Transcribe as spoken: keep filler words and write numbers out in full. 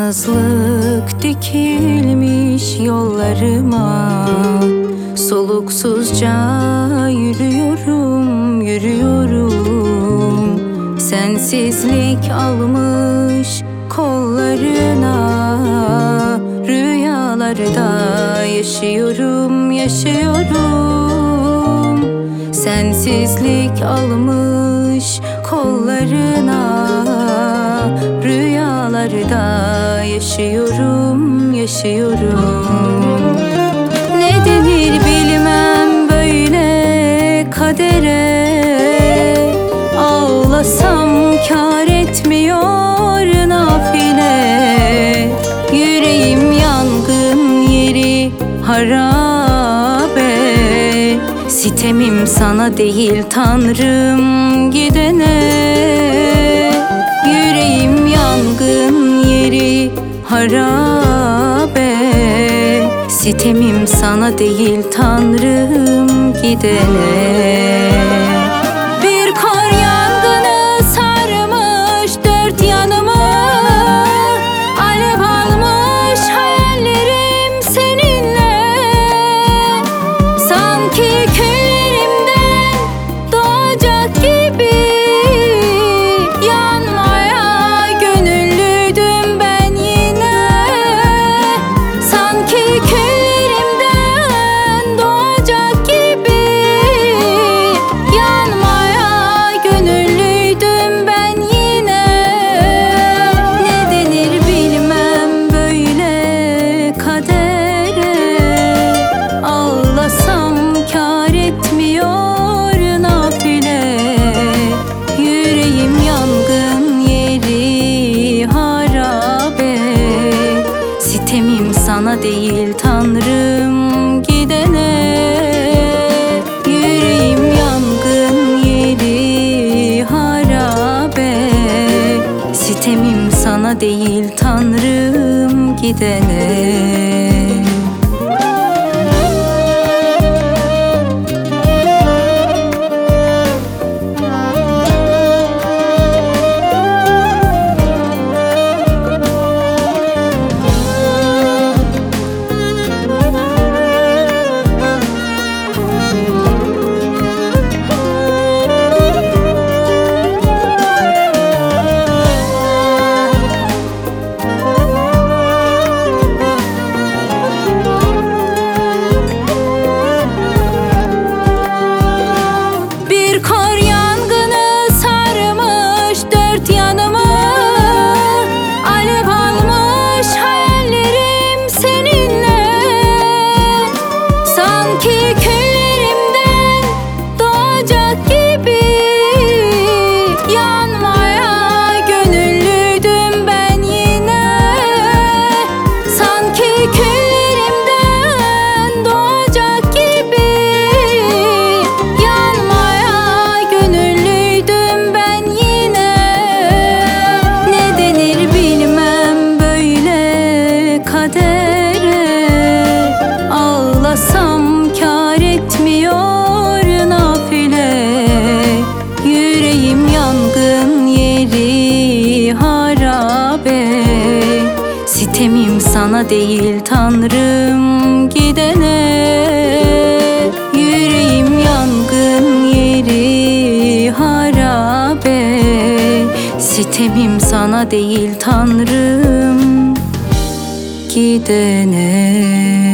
Sazlık dikilmiş yollarıma, soluksuzca yürüyorum, yürüyorum. Sensizlik almış kollarına, rüyalarda yaşıyorum, yaşıyorum. Sensizlik almış kollarına, rüyalarda yaşıyorum, yaşıyorum. Ne denir bilmem böyle kadere, ağlasam kâr etmiyor nafile. Yüreğim yangın yeri harabe, sitemim sana değil Tanrım gidene. Yüreğim yangın yeri harabe, sitemim sana değil Tanrım gidene. Bir kor yangını sarmış dört yanımı, alev almış hayallerim seninle. Sanki küllerimden doğacak gibi yanmaya gönüllüydüm ben yine. Sanki küllerimden doğacak gibi yanmaya gönüllüydüm ben yine. Ne denir bilmem böyle kadere, ağlasam kâr etmiyor nafile. Yüreğim yangın yeri harabe, sitemim sana değil Tanrım gidene. Yüreğim yangın yeri harabe, sitemim sana değil Tanrım gidene. Bir kor yangını sarmış dört yanımı, alev almış hayallerim seninle. Sanki küllerimden doğacak gibi yanmaya gönüllüydüm ben yine. Sanki küllerimden doğacak gibi yanmaya gönüllüydüm ben yine. Ne denir bilmem böyle kadere, ağlasam kâr etmiyor nafile. Yüreğim yangın yeri harabe, sitemim sana değil Tanrım gidene. Yüreğim yangın yeri harabe, sitemim sana değil Tanrım gidene.